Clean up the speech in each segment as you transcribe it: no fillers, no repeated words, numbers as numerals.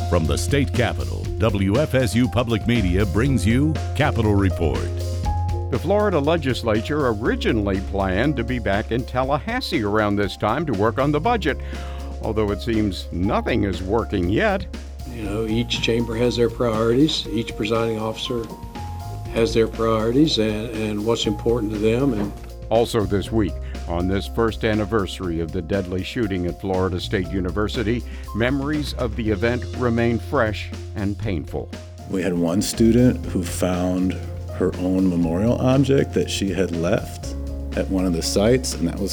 From the state capitol, WFSU Public Media brings you Capitol Report. The Florida legislature originally planned to be back in Tallahassee around this time to work on the budget, although it seems nothing is working yet. You know, each chamber has their priorities. Each presiding officer has their priorities and what's important to them. And also this week, on this first anniversary of the deadly shooting at Florida State University, memories of the event remain fresh and painful. We had one student who found her own memorial object that she had left at one of the sites, and that was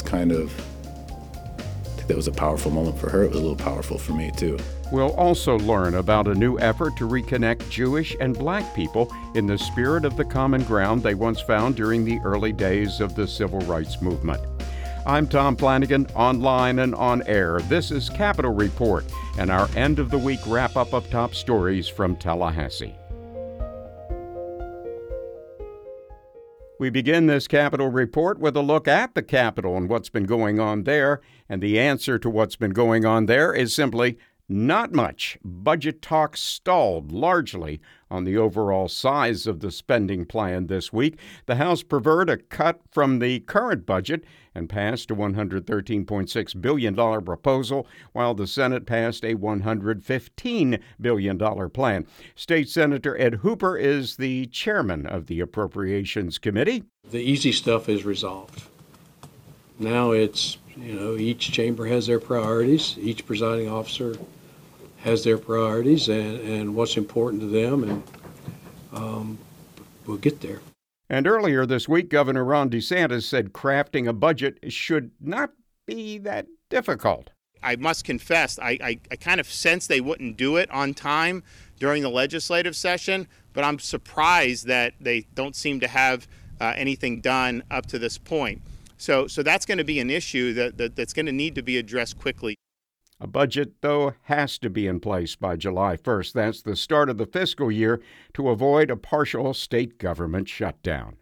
that was a powerful moment for her. It was a little powerful for me too. We'll also learn about a new effort to reconnect Jewish and Black people in the spirit of the common ground they once found during the early days of the Civil Rights Movement. I'm Tom Flanagan, online and on air. This is Capitol Report and our end of the week wrap-up of top stories from Tallahassee. We begin this Capitol Report with a look at the Capitol and what's been going on there. And the answer to what's been going on there is simply not much. Budget talks stalled largely on the overall size of the spending plan this week. The House preferred a cut from the current budget and passed a $113.6 billion proposal, while the Senate passed a $115 billion plan. State Senator Ed Hooper is the chairman of the Appropriations Committee. the easy stuff is resolved. Now it's, each chamber has their priorities. Each presiding officer has their priorities and what's important to them, and we'll get there. And earlier this week, Governor Ron DeSantis said crafting a budget should not be that difficult. I must confess, I kind of sensed they wouldn't do it on time during the legislative session, but I'm surprised that they don't seem to have anything done up to this point. So that's going to be an issue that's going to need to be addressed quickly. A budget, though, has to be in place by July 1st. That's the start of the fiscal year to avoid a partial state government shutdown.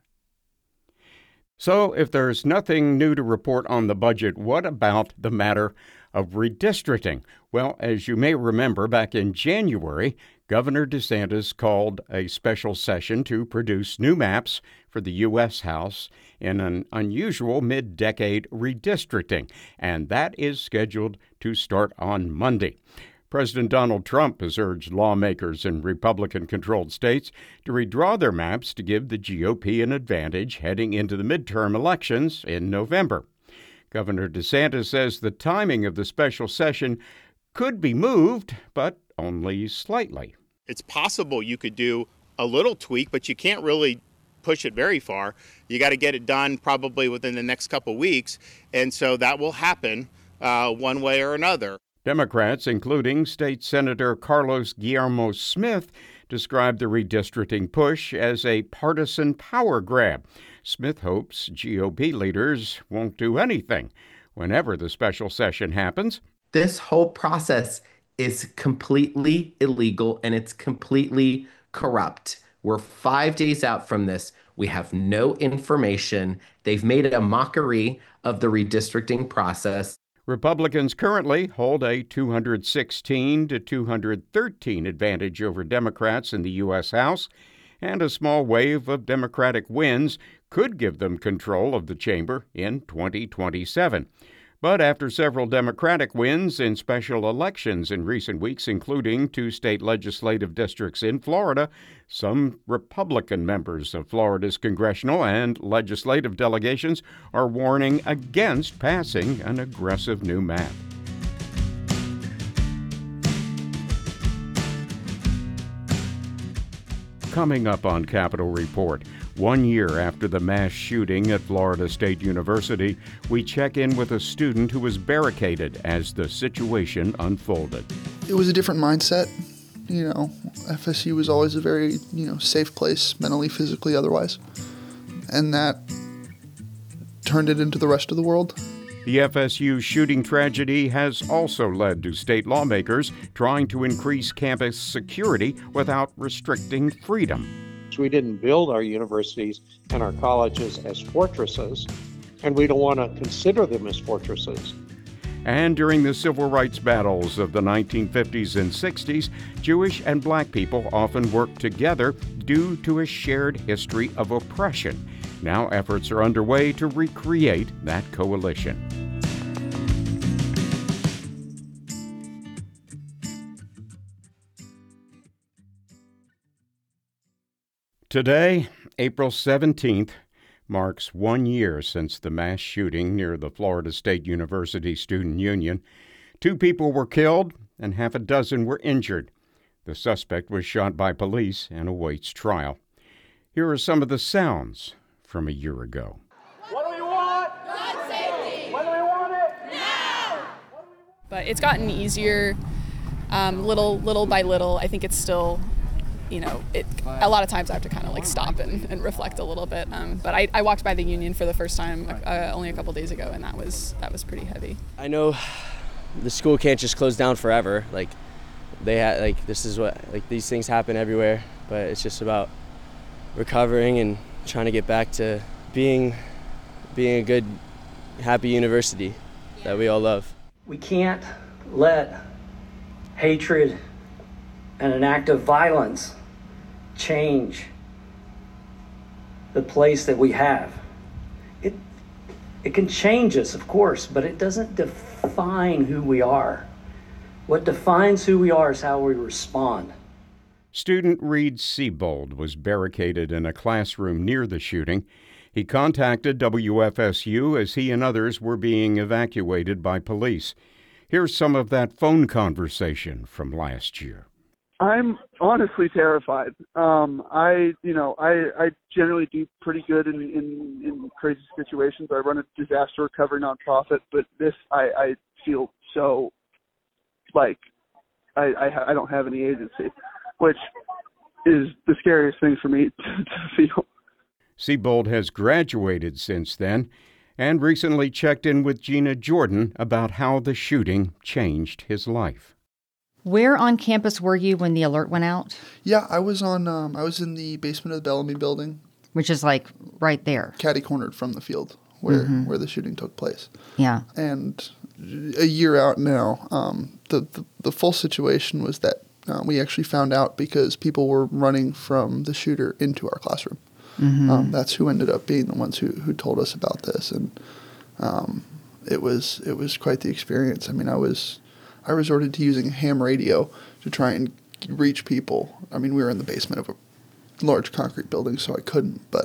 So if there's nothing new to report on the budget, what about the matter of redistricting? Well, as you may remember, back in January, Governor DeSantis called a special session to produce new maps for the U.S. House in an unusual mid-decade redistricting, and that is scheduled to start on Monday. President Donald Trump has urged lawmakers in Republican-controlled states to redraw their maps to give the GOP an advantage heading into the midterm elections in November. Governor DeSantis says the timing of the special session could be moved, but only slightly. It's possible you could do a little tweak, but you can't really push it very far. You got to get it done probably within the next couple weeks, and so that will happen one way or another. Democrats, including State Senator Carlos Guillermo Smith, described the redistricting push as a partisan power grab. Smith hopes GOP leaders won't do anything whenever the special session happens. This whole process is completely illegal and it's completely corrupt. We're 5 days out from this. We have no information. They've made it a mockery of the redistricting process. Republicans currently hold a 216 to 213 advantage over Democrats in the U.S. House, and a small wave of Democratic wins could give them control of the chamber in 2027. But after several Democratic wins in special elections in recent weeks, including 2 state legislative districts in Florida, some Republican members of Florida's congressional and legislative delegations are warning against passing an aggressive new map. Coming up on Capitol Report, 1 year after the mass shooting at Florida State University, we check in with a student who was barricaded as the situation unfolded. It was a different mindset. FSU was always a very, safe place, mentally, physically, otherwise. And that turned it into the rest of the world. The FSU shooting tragedy has also led to state lawmakers trying to increase campus security without restricting freedom. We didn't build our universities and our colleges as fortresses, and we don't want to consider them as fortresses. And during the civil rights battles of the 1950s and 60s, Jewish and black people often worked together due to a shared history of oppression. Now efforts are underway to recreate that coalition. Today, April 17th, marks 1 year since the mass shooting near the Florida State University Student Union. 2 people were killed and half a dozen were injured. The suspect was shot by police and awaits trial. Here are some of the sounds from a year ago. What do we want? Gun safety. When do we want it? Now. But it's gotten easier, little by little. I think it's still, a lot of times I have to kind of stop and reflect a little bit. But I walked by the Union for the first time only a couple days ago, and that was pretty heavy. I know the school can't just close down forever. This is what these things happen everywhere. But it's just about recovering and trying to get back to being a good, happy university that we all love. We can't let hatred and an act of violence change the place that we have. It can change us, of course, but it doesn't define who we are. What defines who we are is how we respond. Student Reed Siebold was barricaded in a classroom near the shooting. He contacted WFSU as he and others were being evacuated by police. Here's some of that phone conversation from last year. I'm honestly terrified. I generally do pretty good in crazy situations. I run a disaster recovery nonprofit, but this I feel so like I don't have any agency, which is the scariest thing for me to feel. Siebold has graduated since then and recently checked in with Gina Jordan about how the shooting changed his life. Where on campus were you when the alert went out? Yeah, I was in the basement of the Bellamy building. Which is right there. Catty-cornered from the field where the shooting took place. Yeah. And a year out now, the full situation was that we actually found out because people were running from the shooter into our classroom. Mm-hmm. That's who ended up being the ones who told us about this. And it was quite the experience. I mean, I resorted to using a ham radio to try and reach people. I mean, we were in the basement of a large concrete building, so I couldn't. But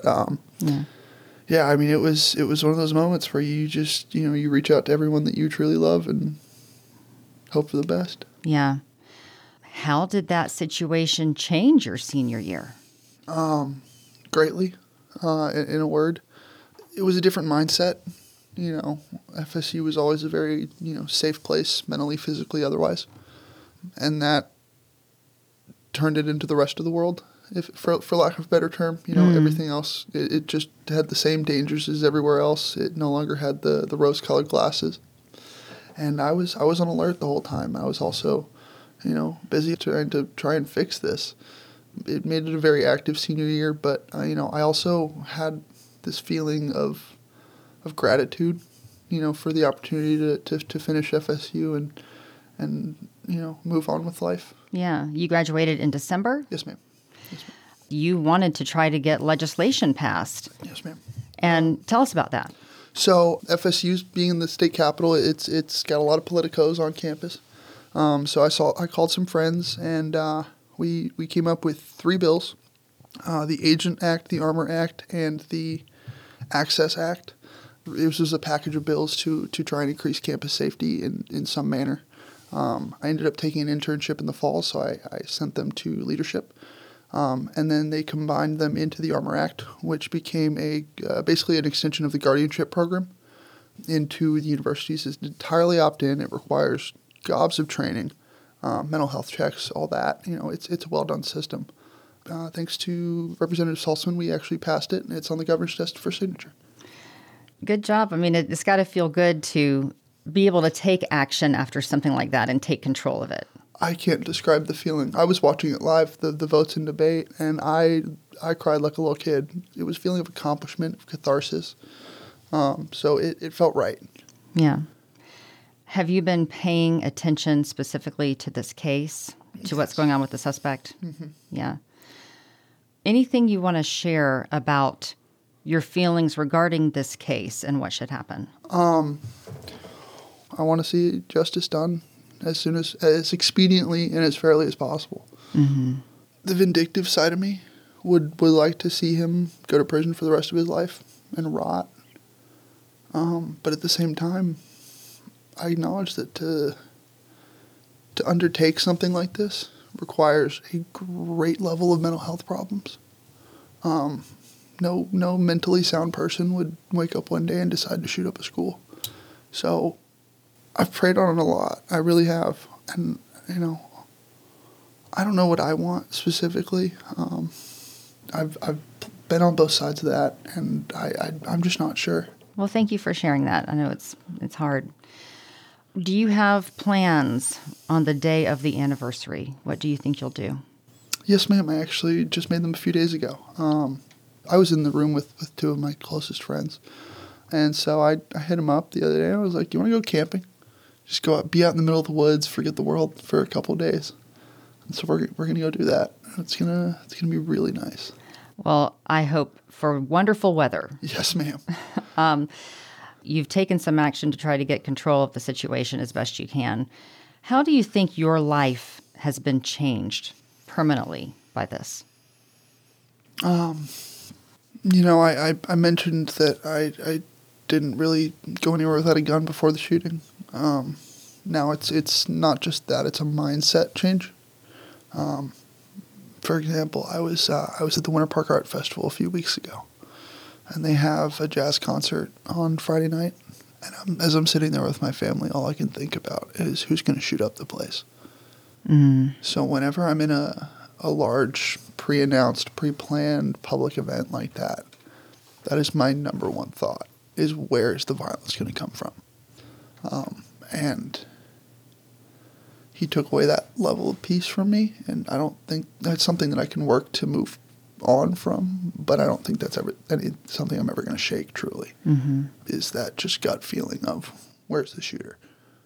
yeah, I mean, it was one of those moments where you just you reach out to everyone that you truly love and hope for the best. Yeah. How did that situation change your senior year? Greatly, in a word. It was a different mindset. FSU was always a very, safe place, mentally, physically, otherwise. And that turned it into the rest of the world, for lack of a better term. Everything else, it just had the same dangers as everywhere else. It no longer had the rose-colored glasses. And I was on alert the whole time. I was also, busy try and fix this. It made it a very active senior year, but, I also had this feeling of gratitude, for the opportunity to finish FSU and move on with life. Yeah. You graduated in December? Yes, ma'am. You wanted to try to get legislation passed. Yes, ma'am. And tell us about that. So FSU being in the state capital, it's got a lot of politicos on campus. So I called some friends and we came up with 3 bills: the Agent Act, the Armor Act, and the Access Act. This was a package of bills to try and increase campus safety in some manner. I ended up taking an internship in the fall, so I sent them to leadership. And then they combined them into the Armor Act, which became basically an extension of the guardianship program into the universities. It's entirely opt-in. It requires gobs of training, mental health checks, all that. It's a well-done system. Thanks to Representative Saltzman, we actually passed it, and it's on the governor's desk for signature. Good job. I mean, it's got to feel good to be able to take action after something like that and take control of it. I can't describe the feeling. I was watching it live, the votes and debate, and I cried like a little kid. It was a feeling of accomplishment, of catharsis. So it felt right. Yeah. Have you been paying attention specifically to this case, to what's going on with the suspect? Mm-hmm. Yeah. Anything you want to share about your feelings regarding this case and what should happen? I want to see justice done as expediently and as fairly as possible. Mm-hmm. The vindictive side of me would like to see him go to prison for the rest of his life and rot. But at the same time, I acknowledge that to undertake something like this requires a great level of mental health problems. No mentally sound person would wake up one day and decide to shoot up a school. So I've prayed on it a lot. I really have. And, I don't know what I want specifically. I've been on both sides of that, and I'm just not sure. Well, thank you for sharing that. I know it's hard. Do you have plans on the day of the anniversary? What do you think you'll do? Yes, ma'am. I actually just made them a few days ago. I was in the room with two of my closest friends. And so I hit them up the other day. I was like, you want to go camping? Just go out, be out in the middle of the woods, forget the world for a couple of days. And so we're going to go do that. It's gonna be really nice. Well, I hope for wonderful weather. Yes, ma'am. You've taken some action to try to get control of the situation as best you can. How do you think your life has been changed permanently by this? I mentioned that I didn't really go anywhere without a gun before the shooting. Now it's not just that; it's a mindset change. For example, I was at the Winter Park Art Festival a few weeks ago, and they have a jazz concert on Friday night. And as I'm sitting there with my family, all I can think about is who's going to shoot up the place. Mm. So whenever I'm in a large, pre-announced, pre-planned public event like that, that is my number one thought, is where is the violence going to come from? And he took away that level of peace from me, and I don't think that's something that I can work to move on from, but I don't think that's something I'm ever going to shake, truly, is that just gut feeling of where's the shooter.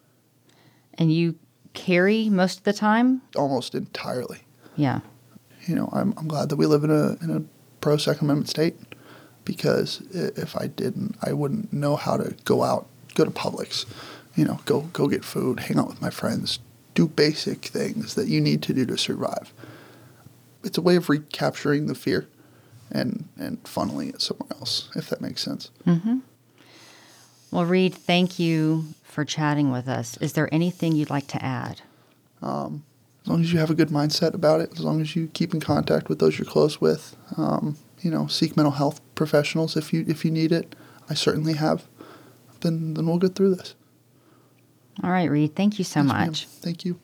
And you carry most of the time? Almost entirely. Yeah. I'm glad that we live in a pro-Second Amendment state, because if I didn't, I wouldn't know how to go to Publix, go get food, hang out with my friends, do basic things that you need to do to survive. It's a way of recapturing the fear and funneling it somewhere else, if that makes sense. Mm-hmm. Well, Reed, thank you for chatting with us. Is there anything you'd like to add? As long as you have a good mindset about it, as long as you keep in contact with those you're close with, seek mental health professionals if you need it. I certainly have. Then we'll get through this. All right, Reed. Thank you so much. Ma'am. Thank you.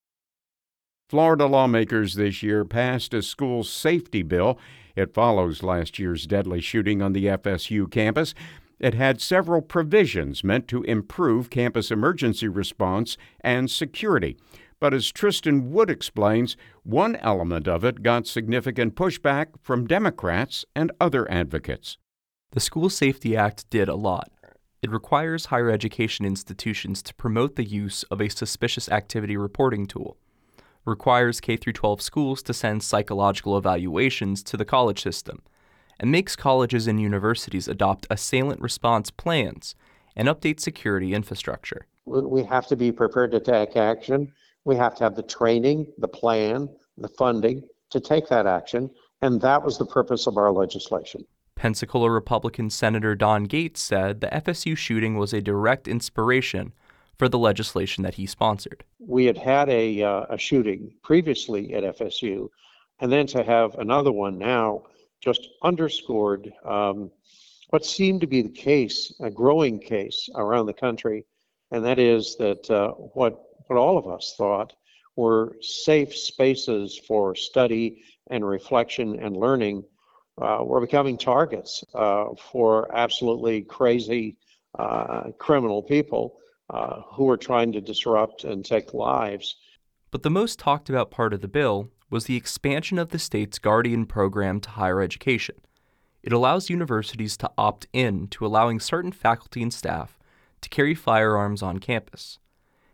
Florida lawmakers this year passed a school safety bill. It follows last year's deadly shooting on the FSU campus. It had several provisions meant to improve campus emergency response and security. But as Tristan Wood explains, one element of it got significant pushback from Democrats and other advocates. The School Safety Act did a lot. It requires higher education institutions to promote the use of a suspicious activity reporting tool, requires K-12 schools to send psychological evaluations to the college system, and makes colleges and universities adopt assailant response plans and update security infrastructure. We have to be prepared to take action. We have to have the training, the plan, the funding to take that action, and that was the purpose of our legislation. Pensacola Republican Senator Don Gates said the FSU shooting was a direct inspiration for the legislation that he sponsored. We had a shooting previously at FSU, and then to have another one now just underscored what seemed to be the case, a growing case around the country, and that is that what all of us thought were safe spaces for study and reflection and learning were becoming targets for absolutely crazy criminal people who were trying to disrupt and take lives. But the most talked about part of the bill was the expansion of the state's Guardian program to higher education. It allows universities to opt in to allowing certain faculty and staff to carry firearms on campus.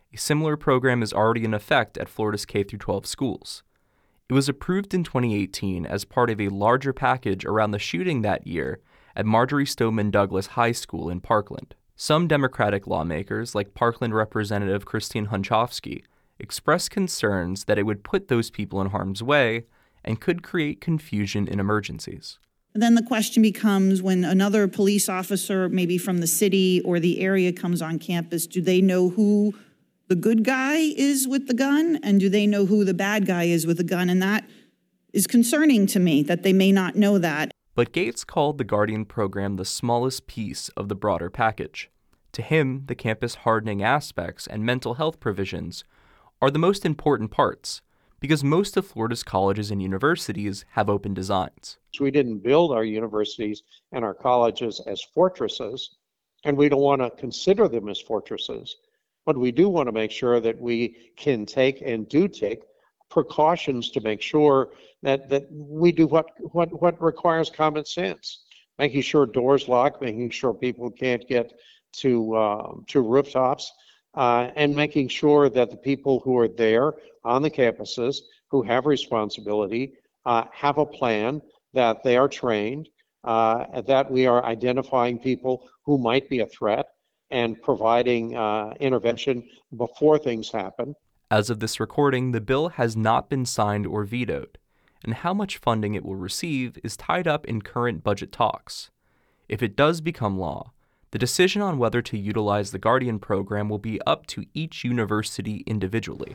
A similar program is already in effect at Florida's K-12 schools. It was approved in 2018 as part of a larger package around the shooting that year at Marjory Stoneman Douglas High School in Parkland. Some Democratic lawmakers, like Parkland Representative Christine Hunchofsky, expressed concerns that it would put those people in harm's way and could create confusion in emergencies. Then the question becomes, when another police officer, maybe from the city or the area, comes on campus, do they know who the good guy is with the gun, and do they know who the bad guy is with the gun? And that is concerning to me, that they may not know that. But Gates called the Guardian program the smallest piece of the broader package. To him, the campus hardening aspects and mental health provisions are the most important parts, because most of Florida's colleges and universities have open designs. So we didn't build our universities and our colleges as fortresses, and we don't want to consider them as fortresses. But we do want to make sure that we can take and do take precautions to make sure that we do what requires common sense, making sure doors lock, making sure people can't get to rooftops, and making sure that the people who are there on the campuses who have responsibility have a plan, that they are trained, that we are identifying people who might be a threat and providing intervention before things happen. As of this recording, the bill has not been signed or vetoed, and how much funding it will receive is tied up in current budget talks. If it does become law, the decision on whether to utilize the Guardian program will be up to each university individually.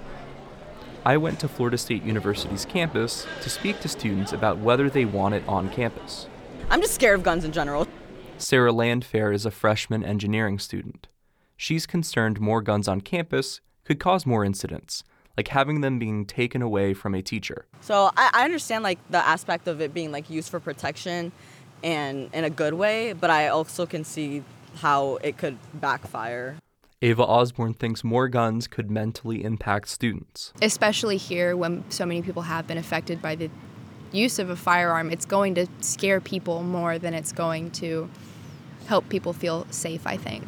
I went to Florida State University's campus to speak to students about whether they want it on campus. I'm just scared of guns in general. Sarah Landfair is a freshman engineering student. She's concerned more guns on campus could cause more incidents, like having them being taken away from a teacher. So I understand like the aspect of it being like used for protection and in a good way, but I also can see how it could backfire. Ava Osborne thinks more guns could mentally impact students. Especially here when so many people have been affected by the use of a firearm, it's going to scare people more than it's going to help people feel safe, I think.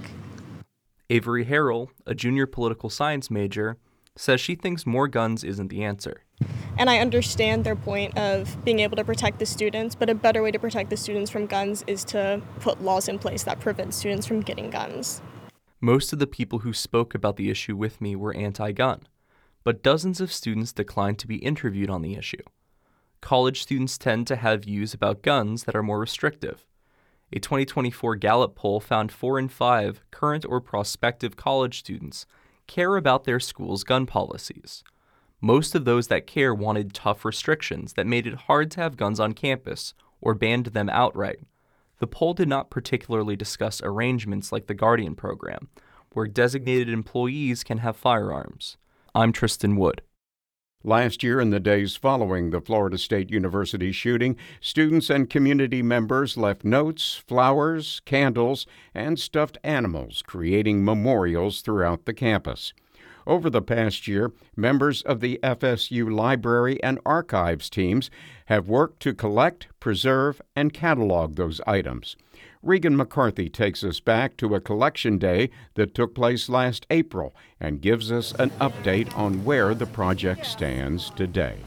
Avery Harrell, a junior political science major, says she thinks more guns isn't the answer. And I understand their point of being able to protect the students, but a better way to protect the students from guns is to put laws in place that prevent students from getting guns. Most of the people who spoke about the issue with me were anti-gun, but dozens of students declined to be interviewed on the issue. College students tend to have views about guns that are more restrictive. A 2024 Gallup poll found 4 in 5 current or prospective college students care about their school's gun policies. Most of those that care wanted tough restrictions that made it hard to have guns on campus or banned them outright. The poll did not particularly discuss arrangements like the Guardian program, where designated employees can have firearms. I'm Tristan Wood. Last year, in the days following the Florida State University shooting, students and community members left notes, flowers, candles, and stuffed animals, creating memorials throughout the campus. Over the past year, members of the FSU Library and Archives teams have worked to collect, preserve, and catalog those items. Regan McCarthy takes us back to a collection day that took place last April and gives us an update on where the project stands today.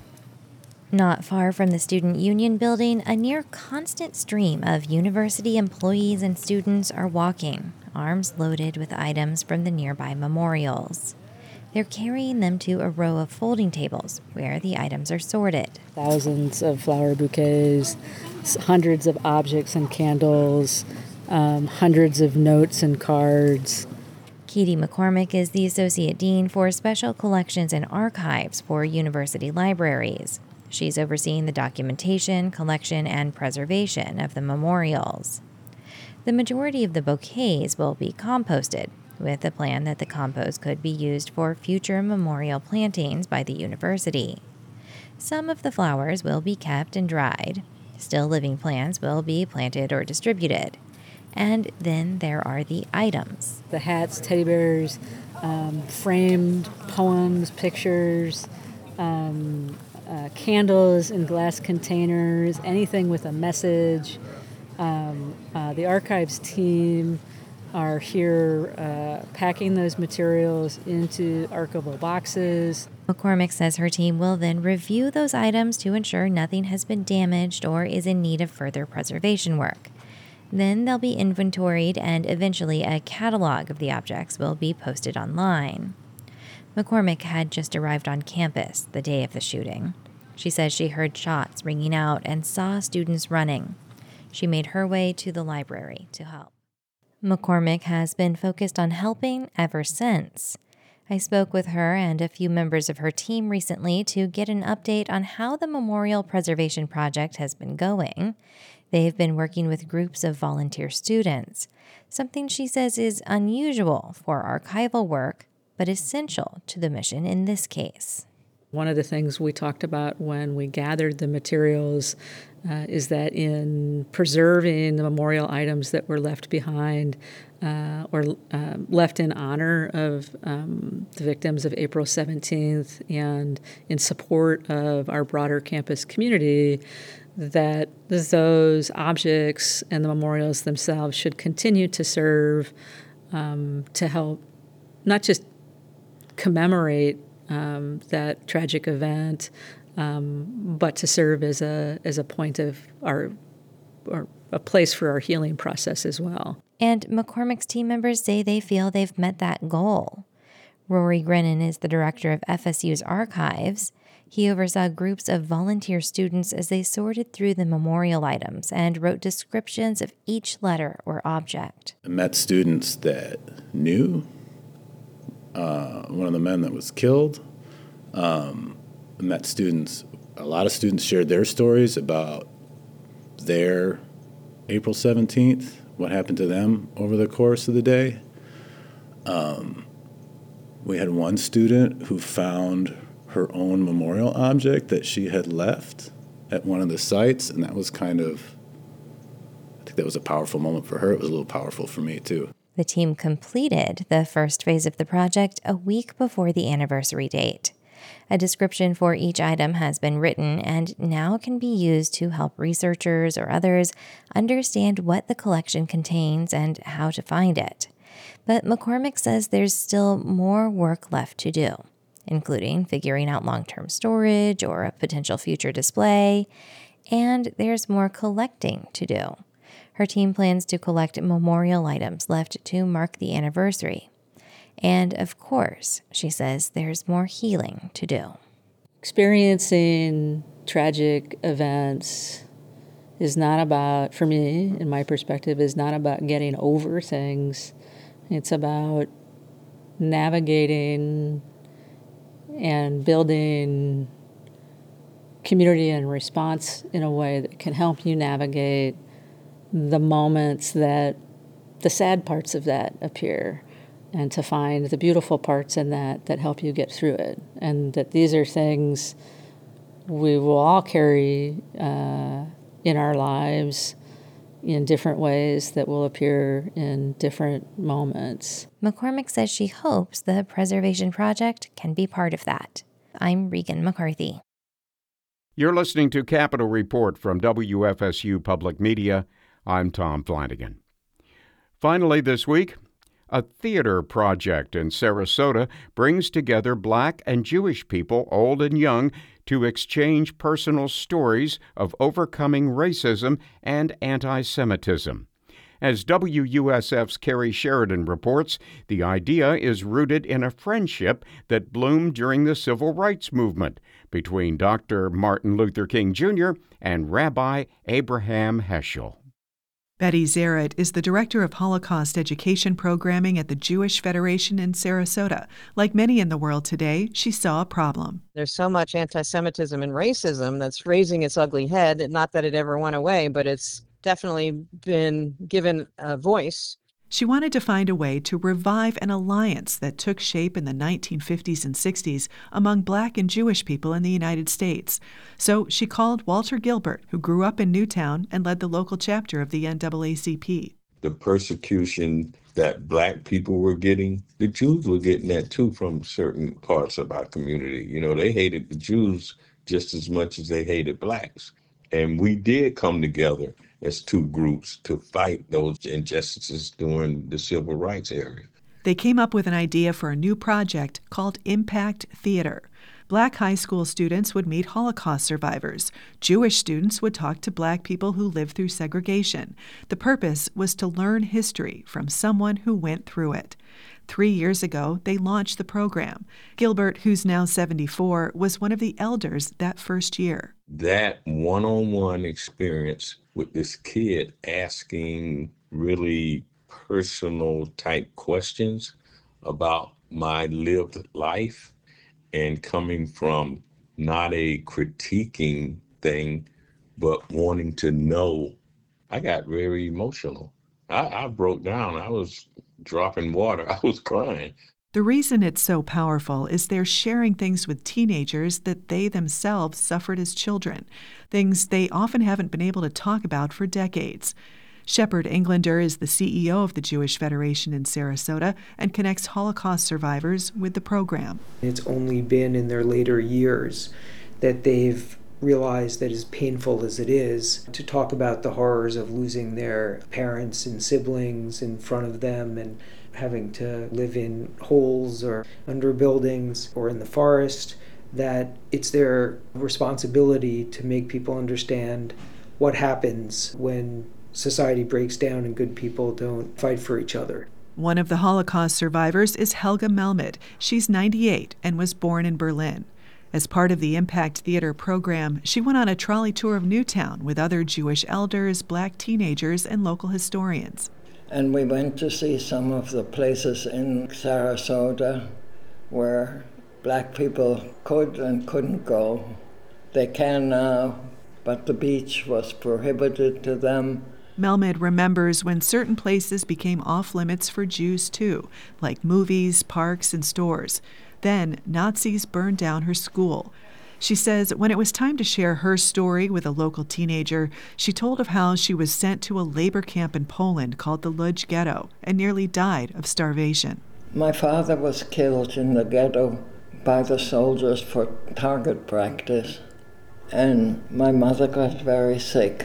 Not far from the Student Union building, a near constant stream of university employees and students are walking, arms loaded with items from the nearby memorials. They're carrying them to a row of folding tables where the items are sorted. Thousands of flower bouquets, hundreds of objects and candles, hundreds of notes and cards. Katie McCormick is the Associate Dean for Special Collections and Archives for university libraries. She's overseeing the documentation, collection, and preservation of the memorials. The majority of the bouquets will be composted, with the plan that the compost could be used for future memorial plantings by the university. Some of the flowers will be kept and dried. Still living plants will be planted or distributed. And then there are the items. The hats, teddy bears, framed poems, pictures, candles in glass containers, anything with a message. The archives team are here packing those materials into archival boxes. McCormick says her team will then review those items to ensure nothing has been damaged or is in need of further preservation work. Then they'll be inventoried and eventually a catalog of the objects will be posted online. McCormick had just arrived on campus the day of the shooting. She says she heard shots ringing out and saw students running. She made her way to the library to help. McCormick has been focused on helping ever since. I spoke with her and a few members of her team recently to get an update on how the Memorial Preservation Project has been going. They've been working with groups of volunteer students, something she says is unusual for archival work, but essential to the mission in this case. One of the things we talked about when we gathered the materials is that in preserving the memorial items that were left behind or left in honor of the victims of April 17th and in support of our broader campus community, that those objects and the memorials themselves should continue to serve to help not just commemorate that tragic event, but to serve as a point of or a place for our healing process as well. And McCormick's team members say they feel they've met that goal. Rory Grennan is the director of FSU's archives. He oversaw groups of volunteer students as they sorted through the memorial items and wrote descriptions of each letter or object. I met students that knew one of the men that was killed. I met students, a lot of students shared their stories about their April 17th, what happened to them over the course of the day. We had one student who found her own memorial object that she had left at one of the sites, and that was I think that was a powerful moment for her. It was a little powerful for me, too. The team completed the first phase of the project a week before the anniversary date. A description for each item has been written and now can be used to help researchers or others understand what the collection contains and how to find it. But McCormick says there's still more work left to do, including figuring out long-term storage or a potential future display, and there's more collecting to do. Her team plans to collect memorial items left to mark the anniversary. And of course, she says there's more healing to do. Experiencing tragic events is not about, for me, in my perspective, is not about getting over things. It's about navigating and building community and response in a way that can help you navigate the moments that the sad parts of that appear, and to find the beautiful parts in that help you get through it. And that these are things we will all carry in our lives in different ways that will appear in different moments. McCormick says she hopes the Preservation Project can be part of that. I'm Regan McCarthy. You're listening to Capitol Report from WFSU Public Media. I'm Tom Flanagan. Finally this week, a theater project in Sarasota brings together Black and Jewish people, old and young, to exchange personal stories of overcoming racism and anti-Semitism. As WUSF's Carrie Sheridan reports, the idea is rooted in a friendship that bloomed during the Civil Rights Movement between Dr. Martin Luther King Jr. and Rabbi Abraham Heschel. Betty Zaret is the Director of Holocaust Education Programming at the Jewish Federation in Sarasota. Like many in the world today, she saw a problem. There's so much anti-Semitism and racism that's raising its ugly head. Not that it ever went away, but it's definitely been given a voice. She wanted to find a way to revive an alliance that took shape in the 1950s and 60s among Black and Jewish people in the United States. So she called Walter Gilbert, who grew up in Newtown and led the local chapter of the NAACP. The persecution that Black people were getting, the Jews were getting that too from certain parts of our community. You know, they hated the Jews just as much as they hated Blacks. And we did come together as two groups to fight those injustices during the civil rights era. They came up with an idea for a new project called Impact Theater. Black high school students would meet Holocaust survivors. Jewish students would talk to Black people who lived through segregation. The purpose was to learn history from someone who went through it. 3 years ago, they launched the program. Gilbert, who's now 74, was one of the elders that first year. That one-on-one experience with this kid asking really personal type questions about my lived life and coming from not a critiquing thing, but wanting to know, I got very emotional. I broke down. I was dropping water. I was crying. The reason it's so powerful is they're sharing things with teenagers that they themselves suffered as children, things they often haven't been able to talk about for decades. Shepard Englander is the CEO of the Jewish Federation in Sarasota and connects Holocaust survivors with the program. It's only been in their later years that they've realized that as painful as it is to talk about the horrors of losing their parents and siblings in front of them and having to live in holes or under buildings or in the forest, that it's their responsibility to make people understand what happens when society breaks down and good people don't fight for each other. One of the Holocaust survivors is Helga Melmed. She's 98 and was born in Berlin. As part of the Impact Theater program, she went on a trolley tour of Newtown with other Jewish elders, Black teenagers, and local historians. And we went to see some of the places in Sarasota where Black people could and couldn't go. They can now, but the beach was prohibited to them. Melmed remembers when certain places became off-limits for Jews too, like movies, parks, and stores. Then Nazis burned down her school. She says when it was time to share her story with a local teenager, she told of how she was sent to a labor camp in Poland called the Lodz Ghetto and nearly died of starvation. My father was killed in the ghetto by the soldiers for target practice, and my mother got very sick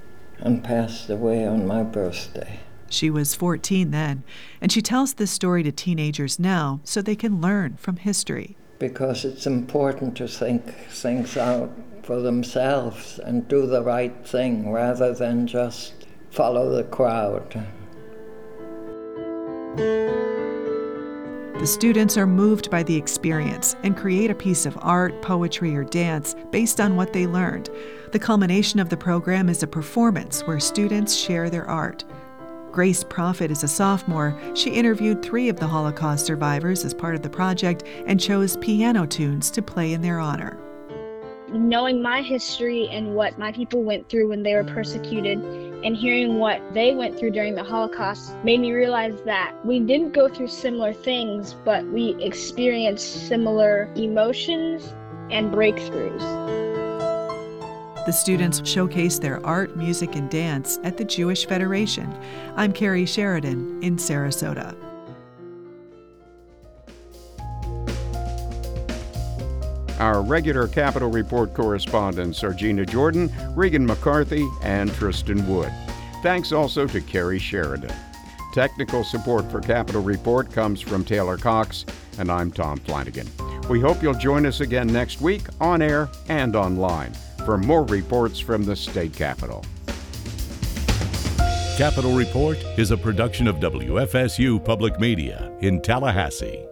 and passed away on my birthday. She was 14 then, and she tells this story to teenagers now so they can learn from history. Because it's important to think things out for themselves and do the right thing rather than just follow the crowd. The students are moved by the experience and create a piece of art, poetry, or dance based on what they learned. The culmination of the program is a performance where students share their art. Grace Prophet is a sophomore. She interviewed 3 of the Holocaust survivors as part of the project and chose piano tunes to play in their honor. Knowing my history and what my people went through when they were persecuted and hearing what they went through during the Holocaust made me realize that we didn't go through similar things, but we experienced similar emotions and breakthroughs. The students showcased their art, music, and dance at the Jewish Federation. I'm Carrie Sheridan in Sarasota. Our regular Capitol Report correspondents are Gina Jordan, Regan McCarthy, and Tristan Wood. Thanks also to Carrie Sheridan. Technical support for Capitol Report comes from Taylor Cox, and I'm Tom Flanagan. We hope you'll join us again next week on air and online for more reports from the state capitol. Capitol Report is a production of WFSU Public Media in Tallahassee.